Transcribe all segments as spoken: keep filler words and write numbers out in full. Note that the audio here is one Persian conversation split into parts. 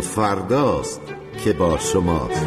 رادیو فرداست که با شماست.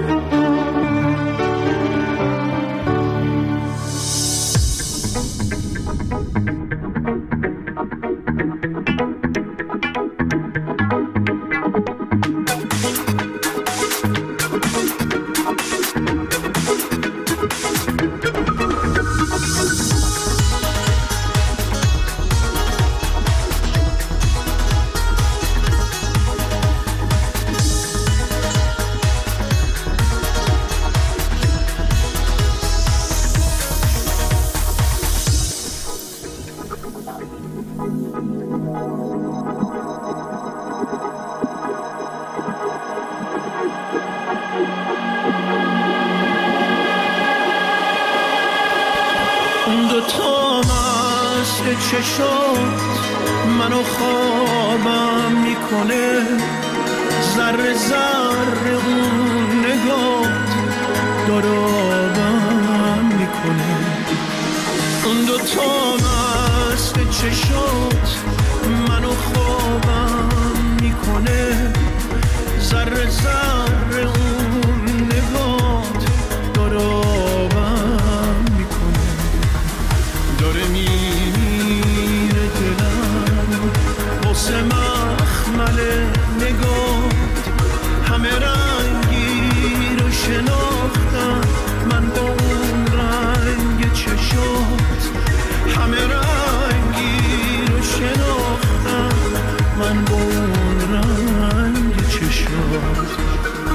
منو خوابم میکنه، ذره ذره اون نگات دارابم میکنه. اون دوتا مست چشات منو خوابم میکنه، ذره ذره اون نگات دارابم میکنه. داره میره دلم واسه مخمل نگات، همه رنگی رو شناختم من با اون رنگ چشات، همه رنگی رو شناختم من با اون رنگ چشات.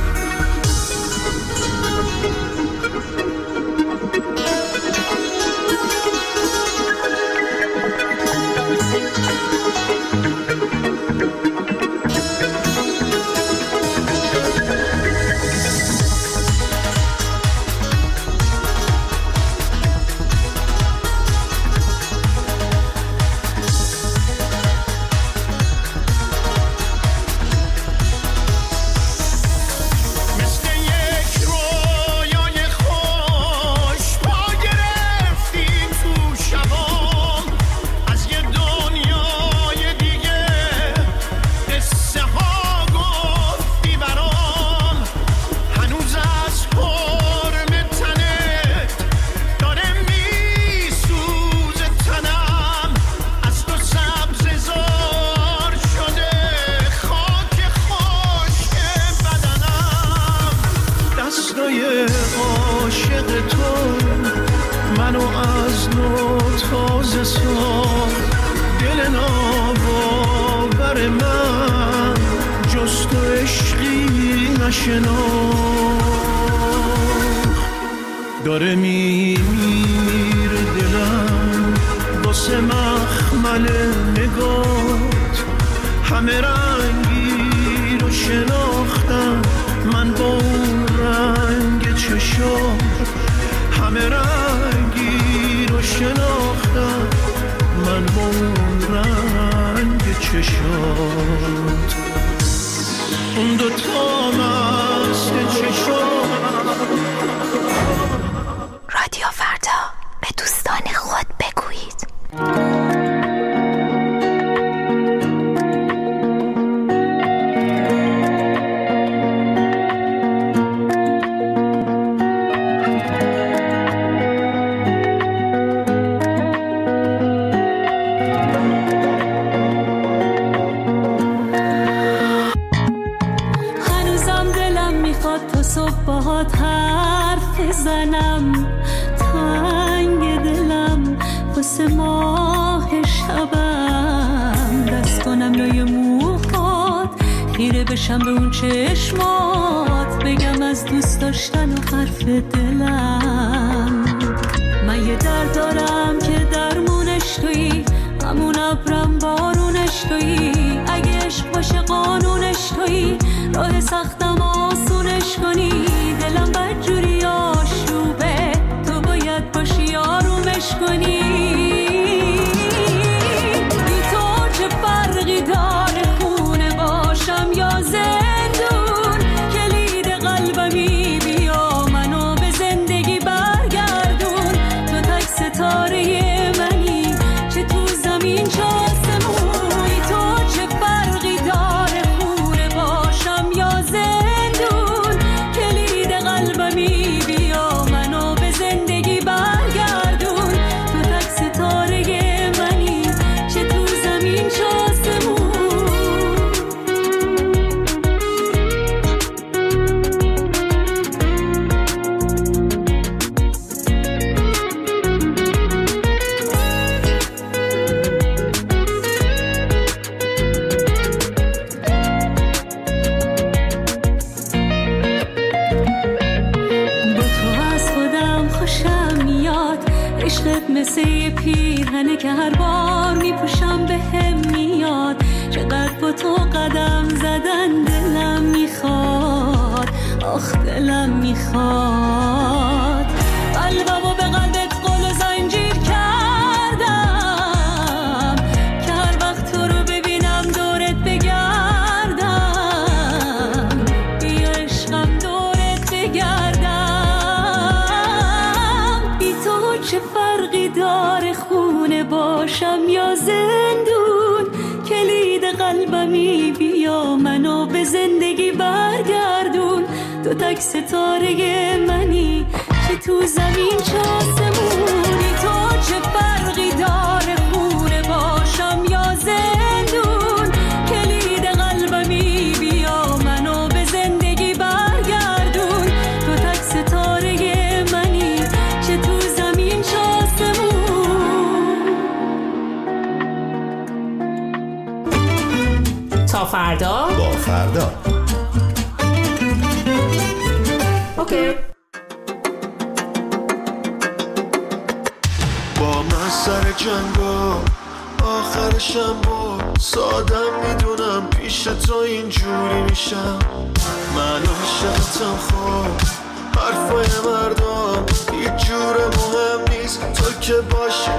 داره میمیره دلم واسه مخمل نگات، همه رنگی رو شناختم من با اون رنگ چشات، همه رنگی رو شناختم من با اون رنگ چشات. اون دوتا مست چشات. رادیو فردا، به دوستان خود بگویید. هنوزم دلم میخواد تا صبح باهات حرف بزنم، تنگ دلم واسه ماه شبم، دست کنم لای موهات خیره بشم به اون چشمات، بگم از دوست داشتن و حرف دلم. من یه درد دارم که درمونش تویی، همون ابرم بارونش تویی، اگه عشق باشه قانونش تویی، راه سختم آسونش کنی. دلم بدجوری آشوبه، تو باید باشی آرومش کنی. بی تو چه فرقی داره خونه باشم یا زندون، کلید قلبمی بیا منو به زندگی برگردون. تو تک ستاره منی، چه تو زمین چه آسمون. بی تو چه فرقی داره خونه باشم یا خوشم میاد، عشقت مثل یه پیرهنه که هر بار میپوشم به هم میاد. چقدر با تو قدم زدن دلم میخواد، آخ دلم میخواد. قلبمو به قلبت قل و زنجیر کردم که هر وقت تو رو ببینم دورت بگردم. بیا عشقم دورت بگردم. بی تو چه فرقی داره خونه باشم یا زندون؟ کلید قلبمی بیا منو به زندگی برگردون. تو تک ستاره منی که تو زمین چه آسمونی. تو چه فرقی داره خونه باشم یا زندون؟ کلید قلبمی بیا منو به زندگی برگردون. تو تک ستاره منی که تو زمین چه آسمون. تا فردا با فردا. اوکی. با من سر جنگا آخرشم با سادم میدونم پیش تو اینجوری میشم. من عاشقتم خواب حرفای مردم هیچ جور مهم نیست، تو که باشی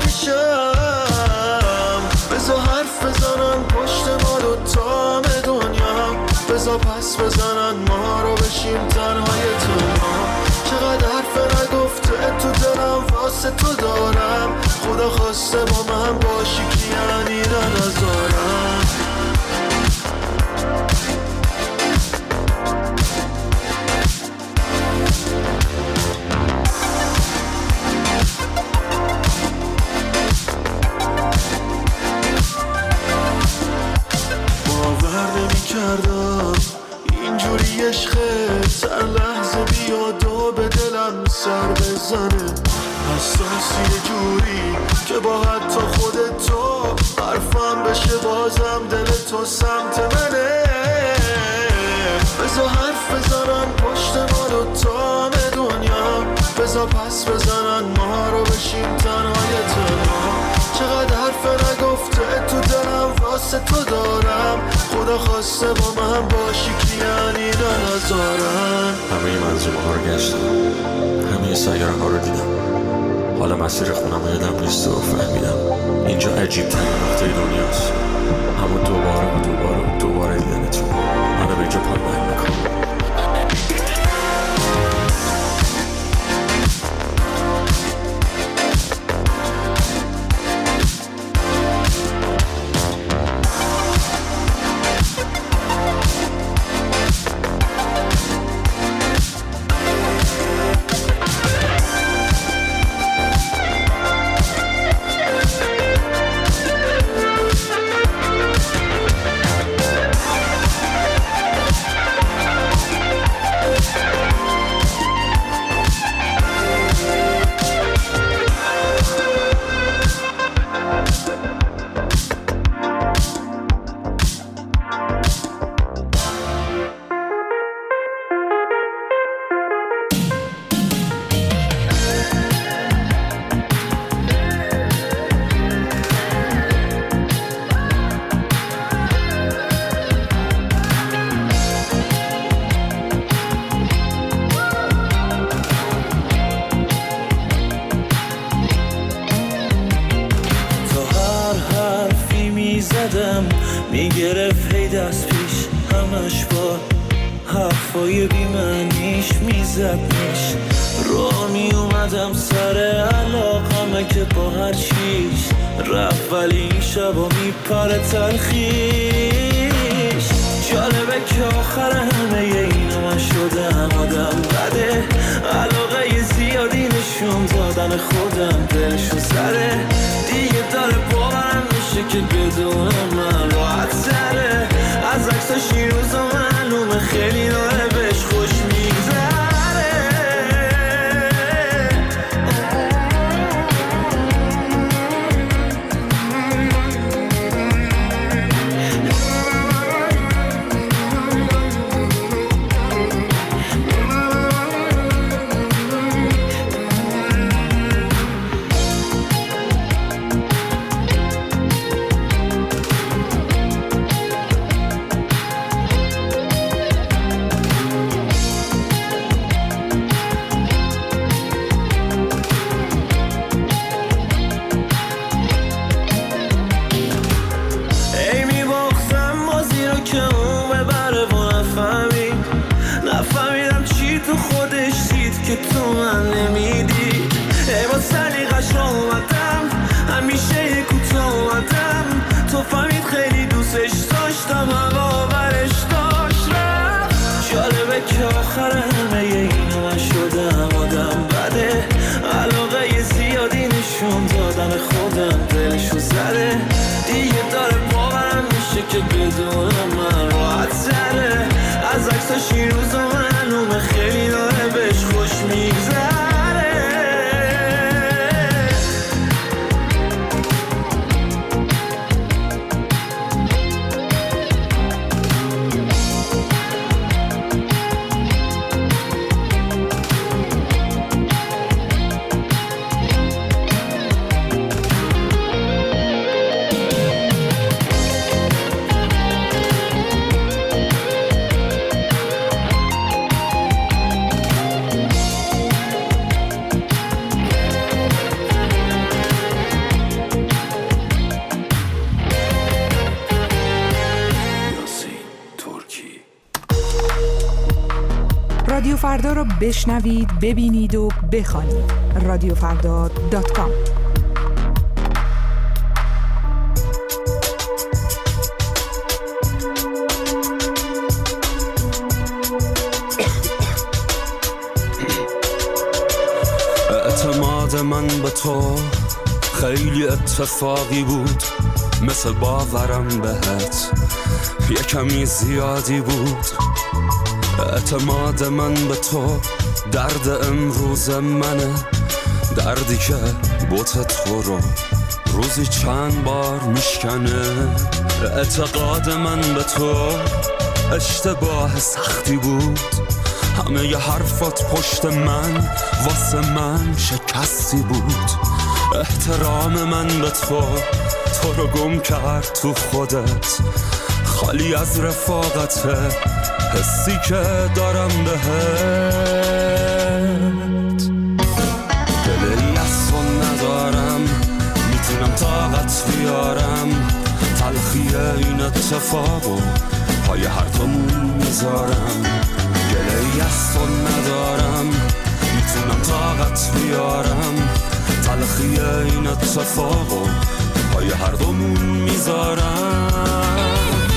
میشم. بزا حرف بزنن پشت ما دوتا دنیا، بزا پس بزنن ما رو بشیم تنهای تنها. چقدر حرف نگفته تو دلم واسه تو دارم، خدا خواسته با من باشی که یعنی نذارم. کردم اینجوری عشقت هر لحظه بیاد و به دلم سر بزنه. حساسی یه جوری که با حتی خودت تو حرفم بشه بازم دل تو سمت منه. بزا حرف بزنن پشت ما دوتا دنیا، بزا پس بزنن ما رو بشیم تنهای تنها. چقدر حرف نگفته تو دلم واسه تو دارم، خدا خواسته با من باشی که یعنی نذارم. همه منظومه ها رو گشتم، همه سیاره ها رو دیدم، حالا مسیر خونم یادم نیست و فهمیدم اینجا عجیب ترین نقطه دنیاست. اما دوباره و دوباره و دوباره دیدن تو منو به اینجا پایمال میکنم. میگرفت هی دست پیش همش با حرفای بیمعنیش میزدنش. رو میومدم سر علاقمه که با هر چیش رفت، ولی این شبا میپره تلخیش. جالبه که آخر همه اینو من شدم آدم بده، علاقه زیادی نشون دادن خودم دلشو سره دیگه داره باورم میشه که بدون من راحت سره. از عکساش این روزا معلومه خیلی داره بهش خوش میگذره. فردا را بشنوید، ببینید و بخوانید. رادیو فردا دات کام. اعتماد من به تو خیلی اتفاقی بود، مثل باورم بهت یه کمی زیادی بود. اعتماد من به تو درد امروز منه، دردی که بوت تو رو روزی چند بار میشکنه. اعتقاد من به تو اشتباه سختی بود، همه ی حرفات پشت من واسه من شکستی بود. احترام من به تو تو رو گم کرد تو خودت، خالی از رفاقته حسی که دارم بهت. دلی از تو ندارم، میتونم طاقت بیارم، تلخی این اتفاقو پای هر دومون میذارم. دلی از تو ندارم، میتونم طاقت بیارم، تلخی این اتفاقو پای هر دومون میذارم.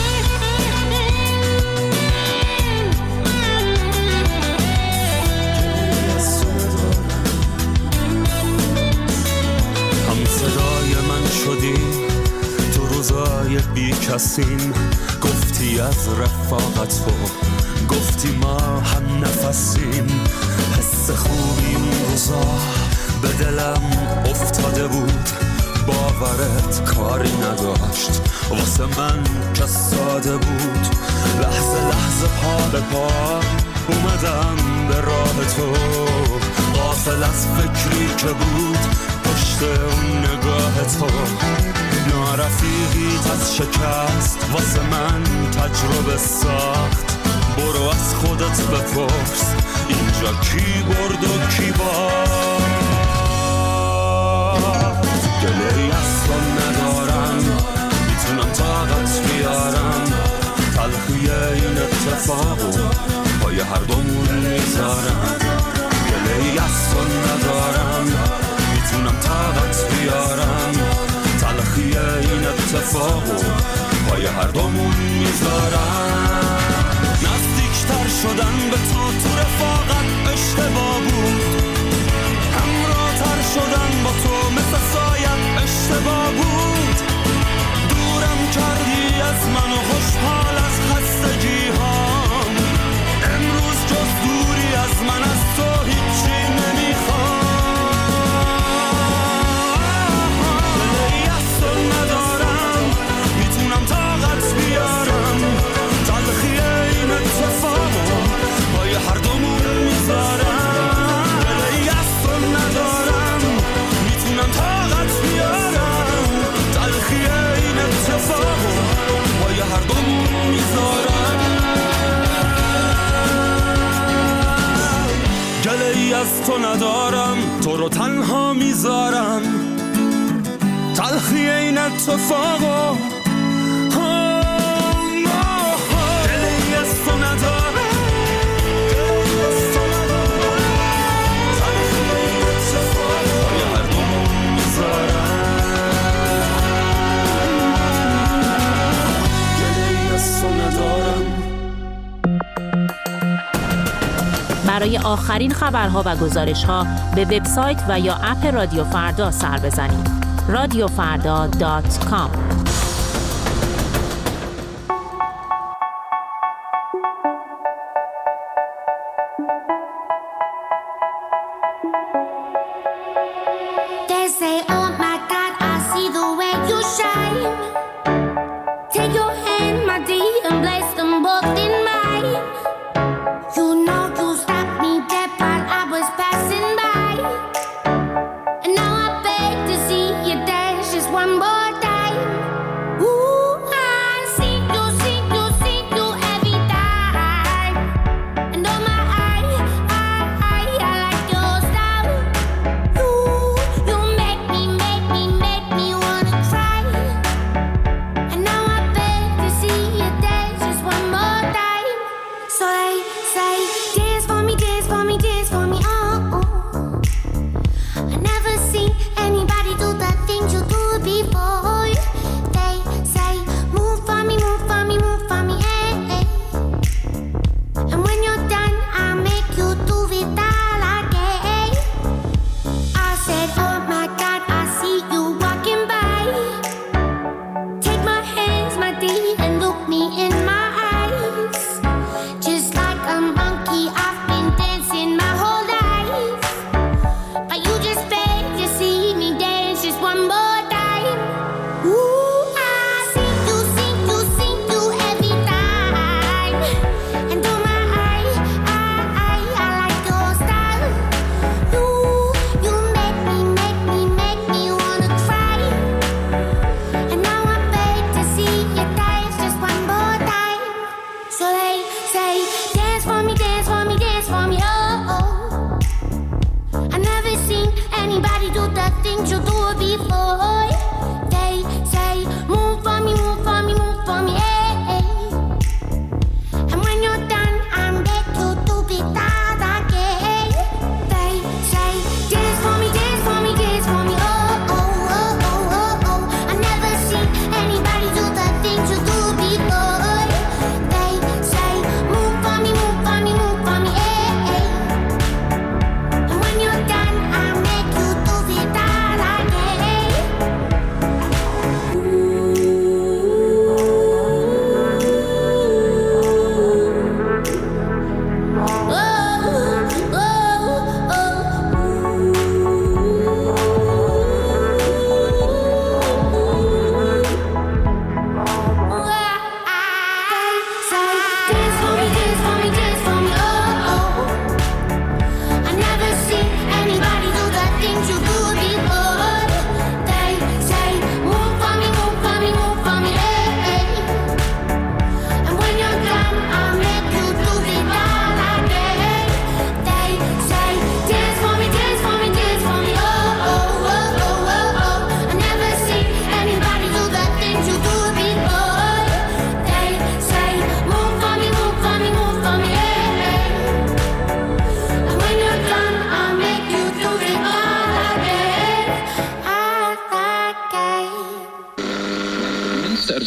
هم صدای من شدی تو روزای بی کسیم، گفتی از رفاقت تو، گفتی ما هم نفسیم. حس خوبی اون روزا به دلم افتاده بود، باورت کاری نداشت واسه من که ساده بود. لحظه لحظه پا به پا اومدم به راه تو، غافل از فکری که بود پشت اون نگاه تو. نارفیقیت از شکست واسه من تجربه ساخت، برو از خودت بپرس اینجا کی برد و کی باخت. گله‌ای از تو ندارم، میتونم طاقت بیارم، تلخی این اتفاقو پای هر دومون میذارم. گله‌ای از تو ندارم، میتونم طاقت بیارم، تلخی این اتفاقو پای هر دومون میذارم. نزدیکتر شدن به تو تو رفاقت اشتباه بود، همراه‌تر شدن با تو مثل سایت اشتباه بود. دورم کردی از من و خوشحال از خستگی هام، امروز جز دوری از من از تو هیچی نمیخوام. دلی از تو ندارم، میتونم طاقت بیارم، تلخی این اتفاقو پای هر دومون میذارم. دلی از تو ندارم، میتونم طاقت بیارم، تلخی این اتفاقو پای هر دومون میذارم. گله‌ای از تو ندارم، تو رو تنها میذارم، تلخی این اتفاقو. گله‌ای از تو ندارم، برای آخرین خبرها و گزارش‌ها به وبسایت و یا اپ رادیو فردا سر بزنید. رادیو فردا دات کام. One more time.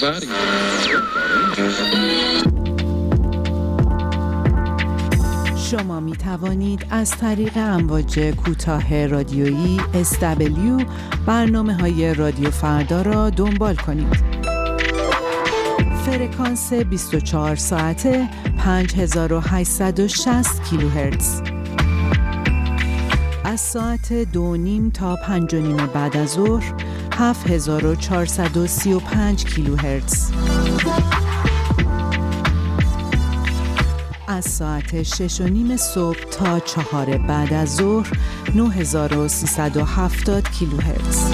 Everybody. شما می توانید از طریق امواج کوتاه رادیویی اس دبلیو برنامه‌های رادیو فردا را دنبال کنید. فرکانس بیست و چهار ساعته پنج هزار و هشتصد و شصت کیلوهرتز. از ساعت دو نیم تا پنج و نیم بعد از ظهر هفت هزار و چهارصد و سی و پنج کیلوهرتز. از ساعت شش و نیم صبح تا چهار بعد از ظهر نه هزار و سیصد و هفتاد کیلوهرتز.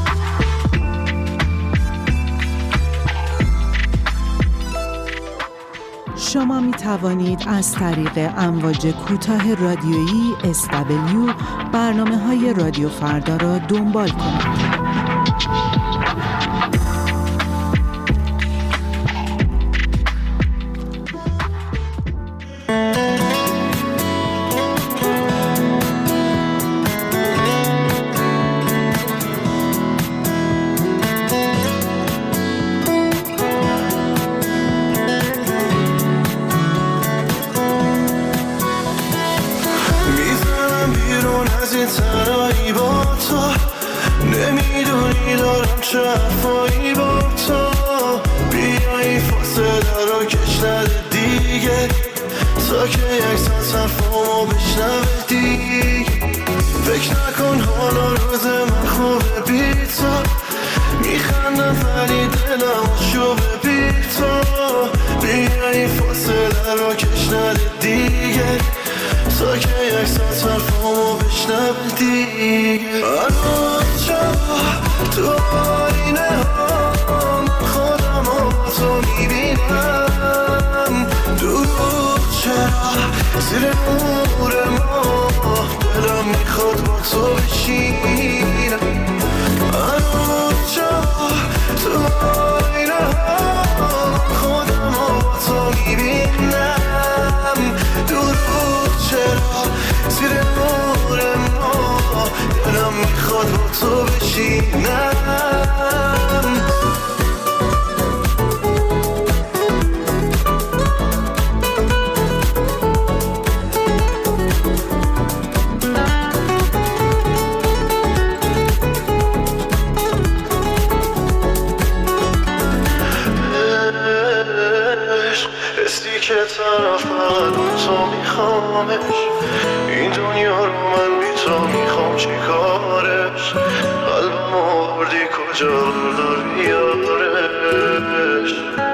شما می توانید از طریق امواج کوتاه رادیویی اس دبلیو برنامه‌های رادیو فردا را دنبال کنید. این دنیا رو من بی تو میخوام چی کارش، قلبم آوردی کجا داری یارش.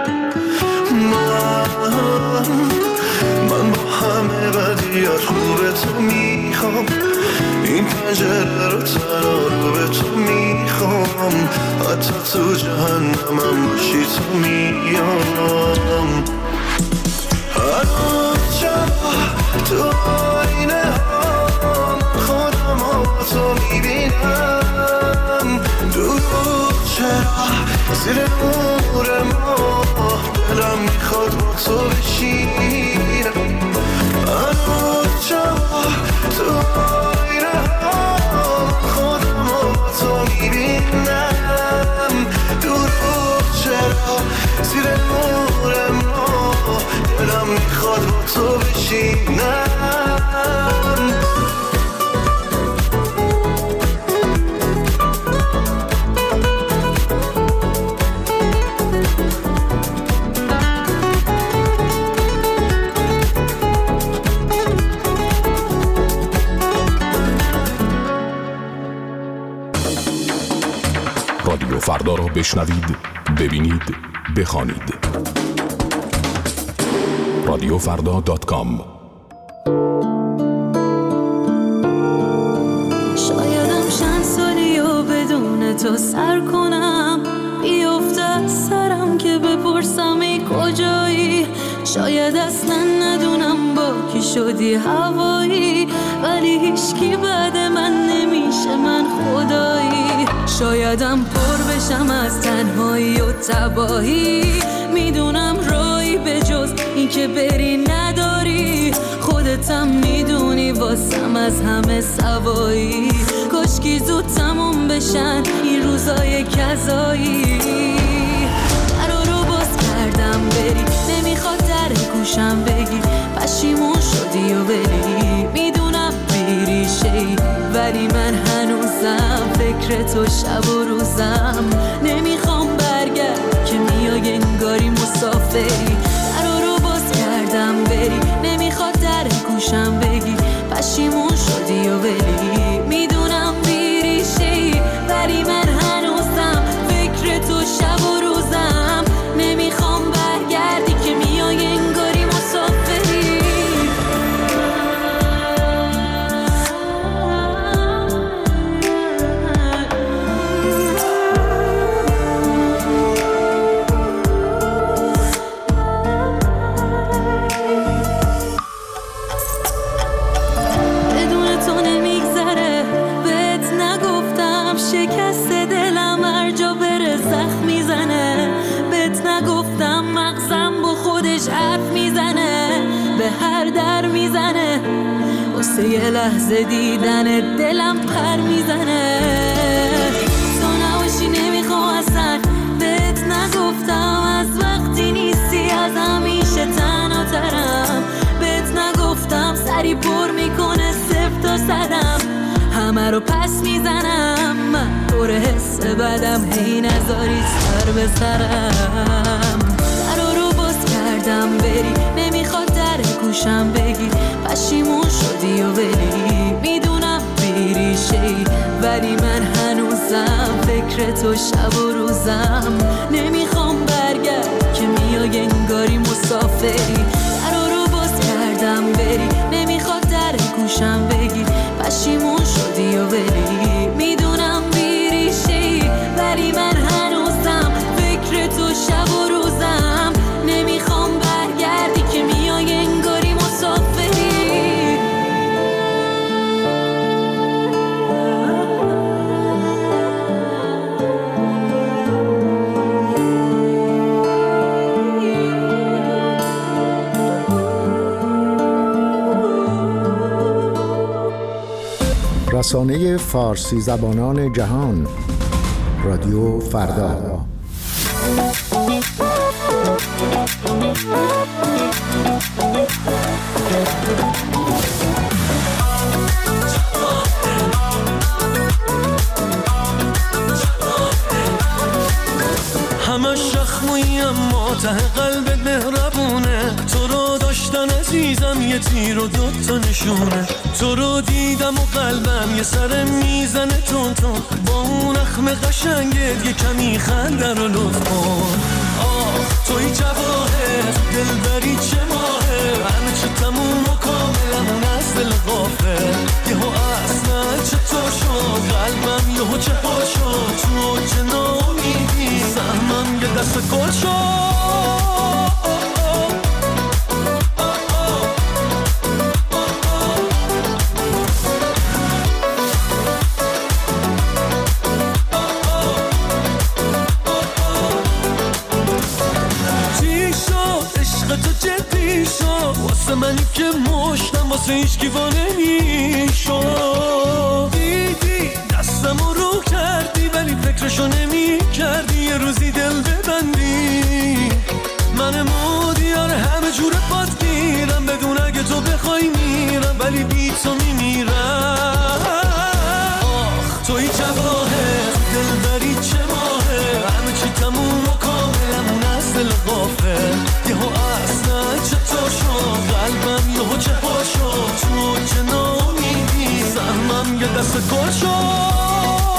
من من با همه بدیات خوبه تو میخوام، این پنجره رو تنها رو به تو میخوام، حتی تو جهنمم باشی تو میام. هر جا تو آینه ها خودم ها تو میبینم، دروغ چرا زیر نور ما دلم میخواد با تو بشینم. هر جا تو آینه ها خودم ها تو میبینم، دروغ چرا زیر نور ما دلم میخواد با تو بشینم. رادیو فردا را بشنوید، ببینید، بخوانید. رادیو فردا دات کام. شایدم چند سالی و بدون تو سر کنم، بیفته از سرم که بپرسم ای کجایی. شاید اصلا ندونم با کی شدی هوایی، ولی هیچکی بعد من نمیشه من خدایی. شایدم پر بشم از تنهایی و تباهی، میدونم رایی به جز این که بری نداری. خودتم میدونی واسم از همه سوایی، کاشکی زود تموم بشن این روزای کذایی. قرار بری، نمیخواد در گوشم بگی پشیمون شدی و بری. میدونم بیریشه‌ای ولی من هنوزم فکر تو شب و روزم. نمیخوام برگرد که میای انگاری مسافری. در رو باز کردم بری، نمیخواد در گوشم بگی پشیمون شدی و بری. میدونم بیریشه‌ای ولی من هنوزم فکر تو شب و روزم. نمیخوام برگردی که میای انگاری مسافری. بدون تو نمیگذره، بهت نگفتم شکست دلم هر جا بره زخم میزنه. بهت نگفتم مغزم با خودش حرف میزنه، به هر در میزنه. واسه یه لحظه دیدن دلم پر میزنه. تو نباشی نمیخوام اصلا، بهت نگفتم از وقتی نیستی از همیشه تنها ترم. بهت نگفتم سری پر میکنه صفر تا صدم، همه رو پس میزنم. من پر حس بدم هی نذاری سر به سرم. در رو باز کردم بری، نمیخواد در گوشم بگی پشیمون شدی و بری. میدونم بیریشه‌ای ولی من هنوزم فکر تو شب و روزم. نمیخوام برگرد که میای انگاری مسافری. در رو باز کردم بری، نمیخواد در گوشم بگی پشیمون شدی و بری. میدونم بیریشه‌ای ولی من هنوزم فکر تو شب و روزم. نمیخوام برگردی که میای انگاری مسافری. رسانه فارسی زبانان جهان، رادیو فردا. همه شخموی اما ته قلبت مهربونه. تو رو داشتن عزیزم یه تیر و دوتا نشونه. تو رو دیدم و قلبم یه سر میزنه تون تون. با اون اخم قشنگت یه کمی خنده رو لطف کن. آخ توی جواهر دلبری چه ماهه. همه چی تموم و کاملمون از دل غافل. یهو اصلا چطور شد قلبم یهو چه پا شد. تو چه نامیدی سهمم یه دست گل شد. واسه منی که مشتم واسه هیچ کیوانه میشد. دیدی دستم رو کردی ولی فکرشو نمی کردی یه روزی دل ببندی. من مودیار همه جور پات میرم بدون اگه تو بخوای میرم ولی بی تو میمیرم. آخ توی جواهر دلبری چه ماهه. همه چی تموم و کاملمون از دل غافل. یهو اصلا چطور شد قلبم یهو چه پا شد. تو چه نامیدی سهمم یه دست گل شد.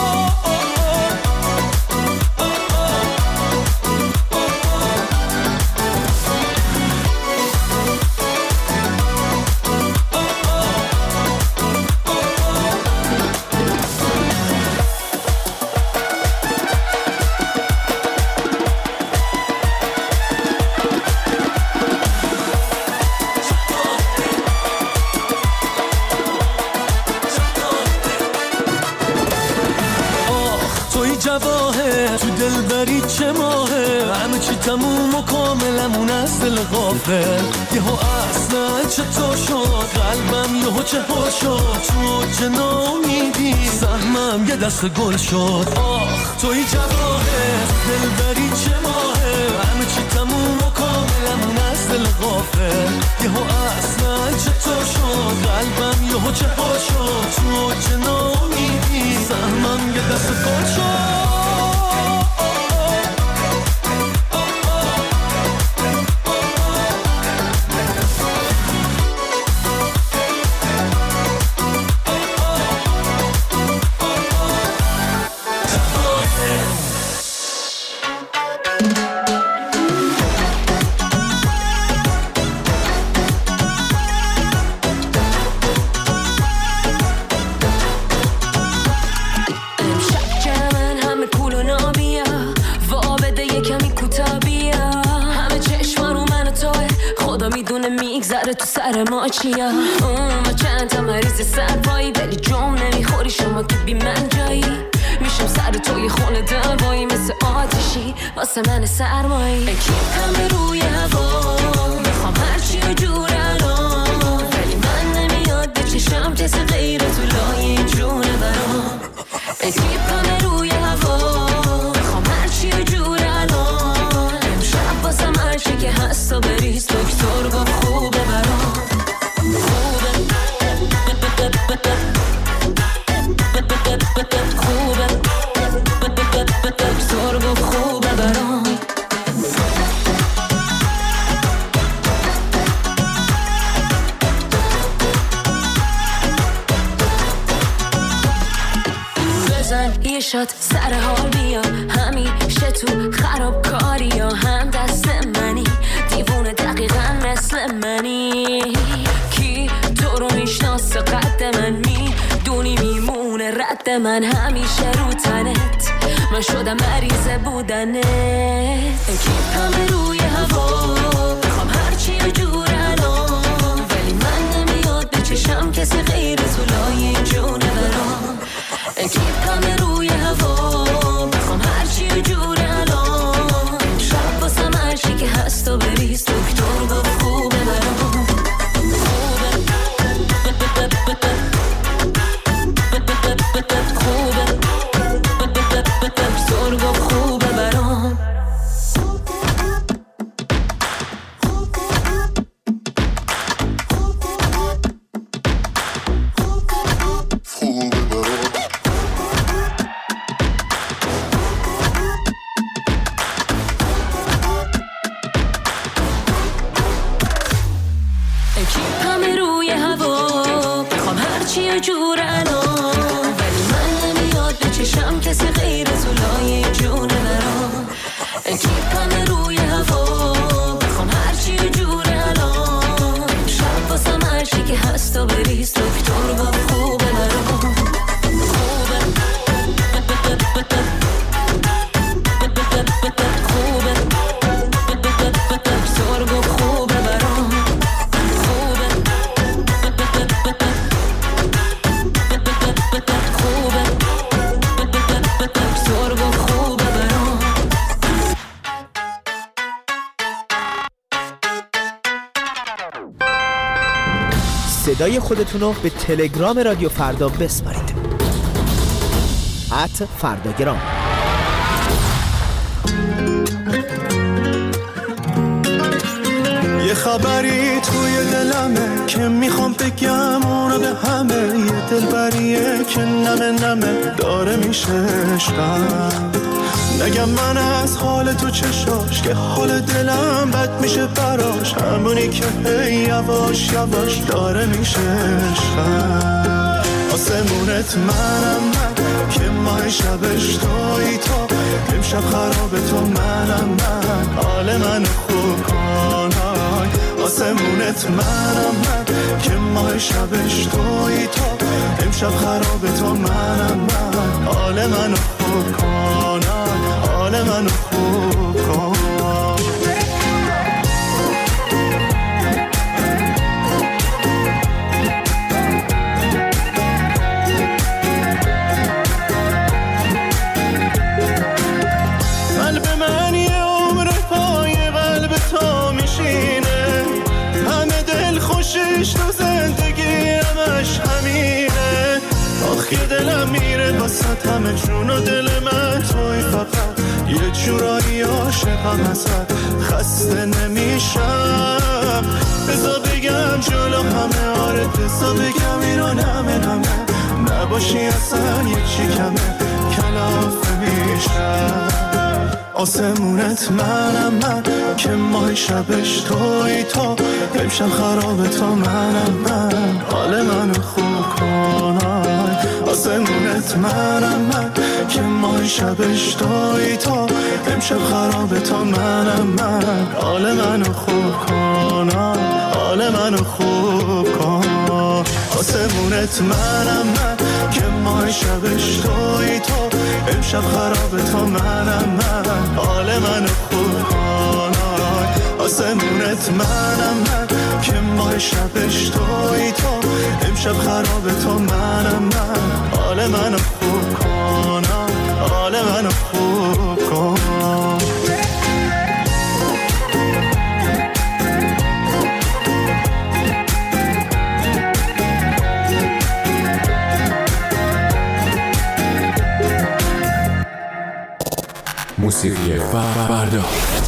جواهر تو دلبری چه ماهه. همه چی تموم و کاملمون از دل غافل. یهو اصلا چطور شد قلبم یهو چه پا شد. تو چه نامیدی سهمم یه دست گل شد. آخ توی جواهر دلبری چه ماهه. همه چی تموم و کامل آخه یهو اصلا چطور شد قلبم یهو چه ها شد تو چه نامیدی سهمم یه دست پا شد تو سر ما چیا اون و چند تا مریض سربایی ولی جام نمیخوری شما که بی من جایی میشم سر توی خونه دوایی مثل آتشی واسه من سرمایی اکیپم روی هوا میخوام هرچی و جور الان ولی من نمیاد به چشم کسی غیر تو لای جونه برام اکیپم روی هوا میخوام هرچی و جور الان امشب واسم هرچی که هست و بریز دکتر گفت خوبه برام خوبه دکتر گفت خوبه برام بزن یه شات سر حال بیا همیشه تو خراب کاری یا هم دست منی دیوونه دقیقا مثل منی کی تو رو میشناسه قد من میدونی میمونه رد من همیشه رو تنت من شدم مریض بودنت اکیپم روی هوا میخوام هرچی و جور الان ولی من نمیاد به چشم کسی غیر تو لای جونه برام اکیپم روی هوا میخوام هرچی و جور الان شب واسم هرچی که هست و بریز دکتر گفت خوبه برام خوبه دکتر گفت خوبه برام اکیپم روی هوا بخوام هرچی و جور الان ولی من نمیاد به چشم کسی غیر تو لای جونه برام اکیپم روی هوا بخوام هرچی و جور الان شب واسم هرچی که هست و بریز دکتر گفت خوبه برام خوبه خوبه دکتر گفت خوبه برام صدای خودتون رو به تلگرام رادیو فردا بسپارید ات فرداگرام. یه خبری توی دلمه که میخوام بگم اونو به همه یه دلبریه که نمه نمه داره میشه عشقم نگم من از حال تو چشاش که حال دلم بد میشه براش همونی که هی یواش یواش داره میشه عشقم آسمونت منم من که ماه شبش توی تو امشب خرابه تو منم من حال من خوب کنای آسمونت منم من که ماه شبش توی تو امشب خرابه تو منم من حال من خوب کنای حال من خوب کنای قلب من یه عمر پای قلب تو میشینه همه دل خوشش تو زندگی همش همینه آخی دلم میره واسه همه جون و دل من توی فقط یه جورایی عاشقم ازت خسته نمیشم. بذار بگم جلو همه، آره بذار بگم ایران همه همه نباشی اصلا یه چی کمه کلافه میشم. آسمونت منم من که ماه شبش توی تو، امشب خرابه تا منم من حال منو خوب کنای. آسمونت منم من که ماه شبش توی تو، امشب خرابه تا منم من حال منو خوب کنای، حال منو خوب کن. آسمونت منم من که ماه شبش توی تو، امشب خرابه تا منم من حال منو خوب کن. آسمونت منم من که ماه شبش توی تو، امشب خرابه تا منم من حال منو خوب کن، حال منو خوب کن. موسیقی فردا.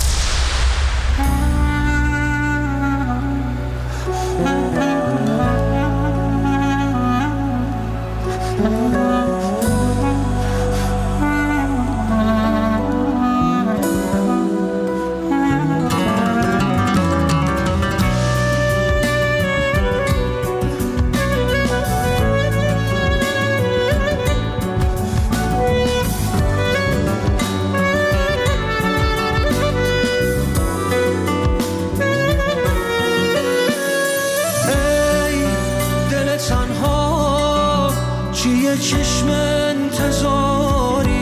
چشم انتظاری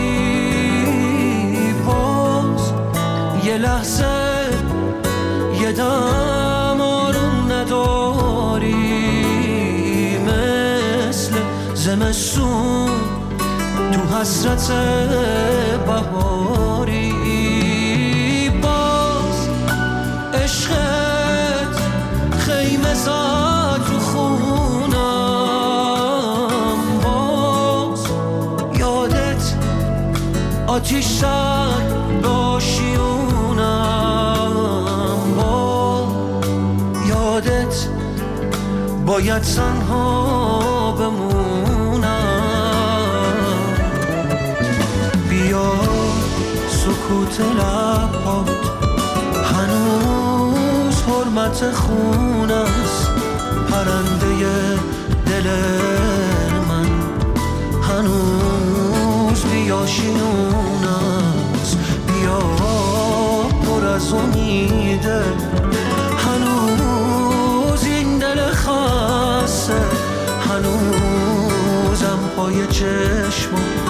باز یه لحظه یه دم آروم نداری، مثل زمستون تو حسرت بهاری. باز عشقت خیمه زد رو خونم، آتیش زد باشیونم. با یادت باید تنها بمونم. بیا سکوت لبات هنوز حرمت خون است، پرنده دل من هنوز بیا شیون است. بیا پر از امیده، هنوز این دل خسته، هنوزم پای چشم